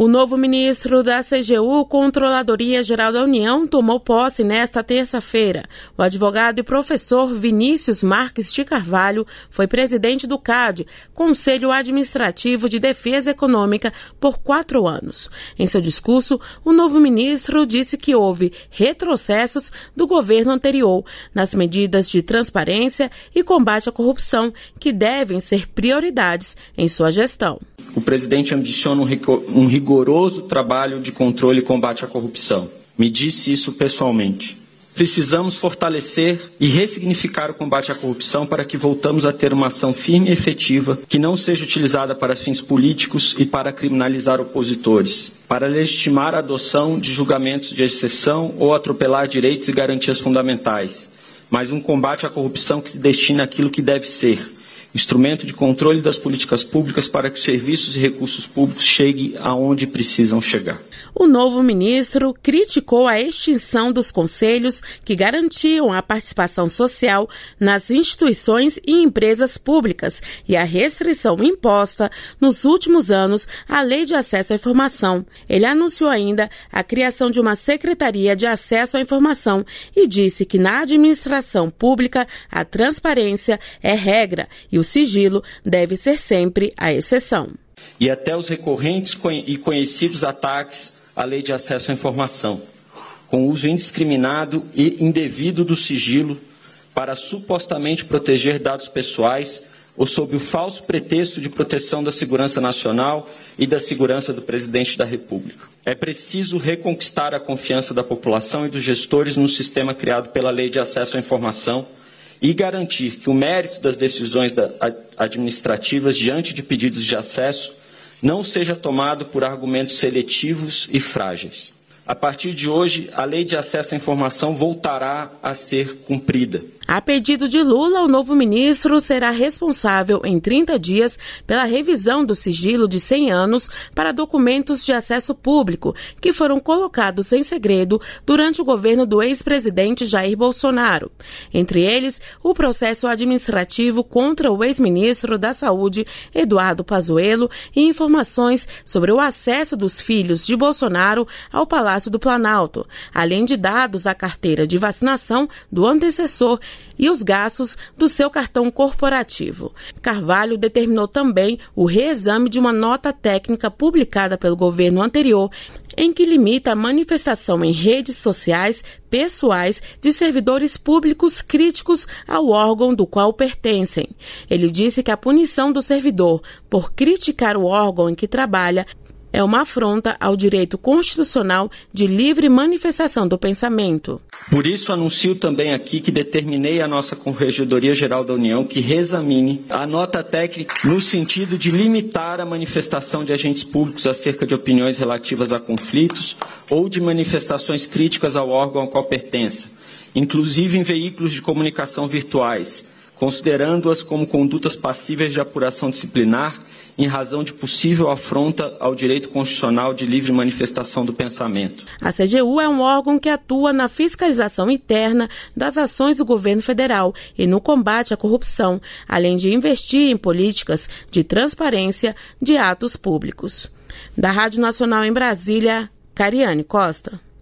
O novo ministro da CGU, Controladoria Geral da União, tomou posse nesta terça-feira. O advogado e professor Vinícius Marques de Carvalho foi presidente do CAD, Conselho Administrativo de Defesa Econômica, por 4 anos. Em seu discurso, o novo ministro disse que houve retrocessos do governo anterior nas medidas de transparência e combate à corrupção, que devem ser prioridades em sua gestão. O presidente ambiciona um rigoroso trabalho de controle e combate à corrupção. Me disse isso pessoalmente. Precisamos fortalecer e ressignificar o combate à corrupção para que voltamos a ter uma ação firme e efetiva que não seja utilizada para fins políticos e para criminalizar opositores, para legitimar a adoção de julgamentos de exceção ou atropelar direitos e garantias fundamentais, mas um combate à corrupção que se destina àquilo que deve ser: instrumento de controle das políticas públicas para que os serviços e recursos públicos cheguem aonde precisam chegar. O novo ministro criticou a extinção dos conselhos que garantiam a participação social nas instituições e empresas públicas e a restrição imposta nos últimos anos à Lei de Acesso à Informação. Ele anunciou ainda a criação de uma Secretaria de Acesso à Informação e disse que na administração pública a transparência é regra e o sigilo deve ser sempre a exceção. E até os recorrentes e conhecidos ataques à Lei de Acesso à Informação, com uso indiscriminado e indevido do sigilo para supostamente proteger dados pessoais ou sob o falso pretexto de proteção da segurança nacional e da segurança do presidente da República. É preciso reconquistar a confiança da população e dos gestores no sistema criado pela Lei de Acesso à Informação e garantir que o mérito das decisões administrativas diante de pedidos de acesso não seja tomado por argumentos seletivos e frágeis. A partir de hoje, a Lei de Acesso à Informação voltará a ser cumprida. A pedido de Lula, o novo ministro será responsável em 30 dias pela revisão do sigilo de 100 anos para documentos de acesso público que foram colocados em segredo durante o governo do ex-presidente Jair Bolsonaro. Entre eles, o processo administrativo contra o ex-ministro da Saúde, Eduardo Pazuello, e informações sobre o acesso dos filhos de Bolsonaro ao Palácio do Planalto, além de dados da carteira de vacinação do antecessor e os gastos do seu cartão corporativo. Carvalho determinou também o reexame de uma nota técnica publicada pelo governo anterior, em que limita a manifestação em redes sociais pessoais de servidores públicos críticos ao órgão do qual pertencem. Ele disse que a punição do servidor por criticar o órgão em que trabalha é uma afronta ao direito constitucional de livre manifestação do pensamento. Por isso, anuncio também aqui que determinei à nossa Corregedoria Geral da União que reexamine a nota técnica no sentido de limitar a manifestação de agentes públicos acerca de opiniões relativas a conflitos ou de manifestações críticas ao órgão ao qual pertença, inclusive em veículos de comunicação virtuais, considerando-as como condutas passíveis de apuração disciplinar em razão de possível afronta ao direito constitucional de livre manifestação do pensamento. A CGU é um órgão que atua na fiscalização interna das ações do governo federal e no combate à corrupção, além de investir em políticas de transparência de atos públicos. Da Rádio Nacional em Brasília, Cariane Costa.